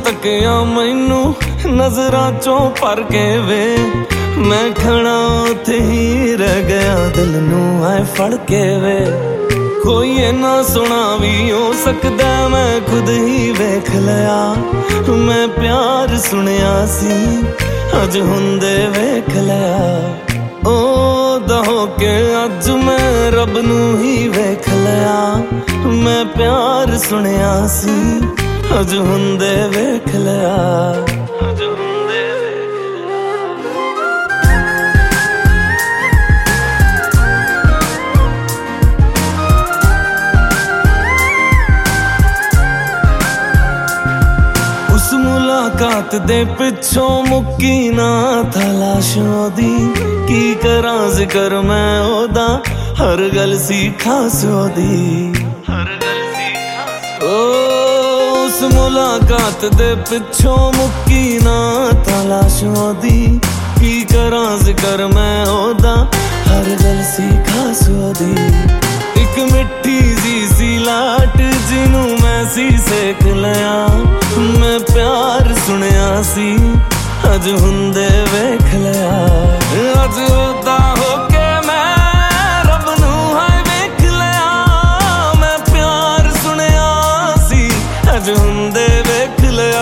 तकिया मैनू नजरां चों भर के वे, मैं खड़ा उत्थे ही रह गया दिल नू ऐ फड़ के वे। कोई इन्ना सोहना भी हो सकदा मैं खुद ही वेख लिया, मैं प्यार सुनिया सी अज हुंदे वेख लिया। ओ दहो के अज मैं रब नू ही वेख लिया, मैं प्यार सुनिया सी अज हुंदे वेख लिया। उस मुलाकात दे पिछों मुक्की ना तलाश ओदी, की करां जिक्र मैं ओदा हर गल सी खास ओदी। उस मुलाकात दे पिछों मुक्की ना तलाश ओदी, की करां जिक्र मैं ओदा हर गल सी खास ओदी। एक मिठी सी लाट जिनू मैं सी सेक लिया, मैं प्यार सुनिया सी अज हुंदे वेख लिया। अज ओदा होके मैं रब नू हाय वेख लिया, मैं प्यार सुनिया सी अज हुंदे वेख लिया।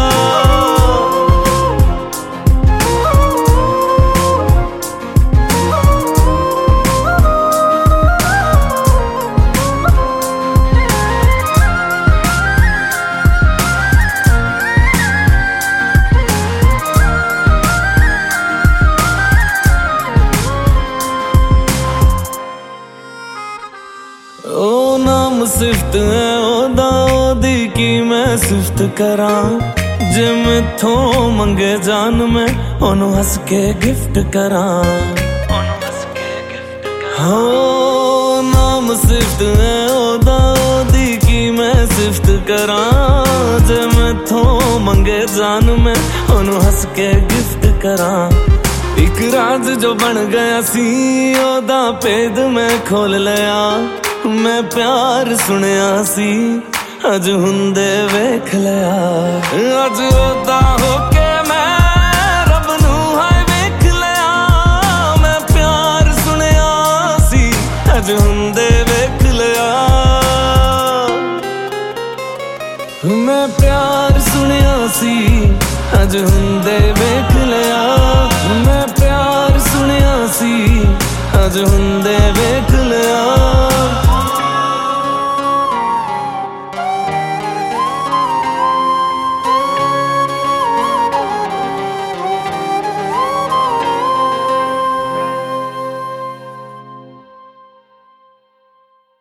ओ नाम सिफ्त है ओदा ओदी की मैं सिफ्त करां, जे मैथों मंगे जान मैं ओनू हस के गिफ्ट करां। हो नाम सिफ्त है ओदा ओदी की मैं सिफ्त करां, जे मैथों मंगे जान मैं ओनू हस के गिफ्ट करां। एक राज जो बन गया सी ओदा भेद मैं खोल लिया, मैं प्यार सुनिया सी अज हुंदे वेख लिया। अज ओदा होके मैं रब नू हाय वेख लिया, मैं प्यार सुनिया सी अज हुंदे वेख लिया। मैं प्यार सुनिया सी अज हुंदे वेख लिया, मैं प्यार सुनिया सी अज हुंदे वेख लिया।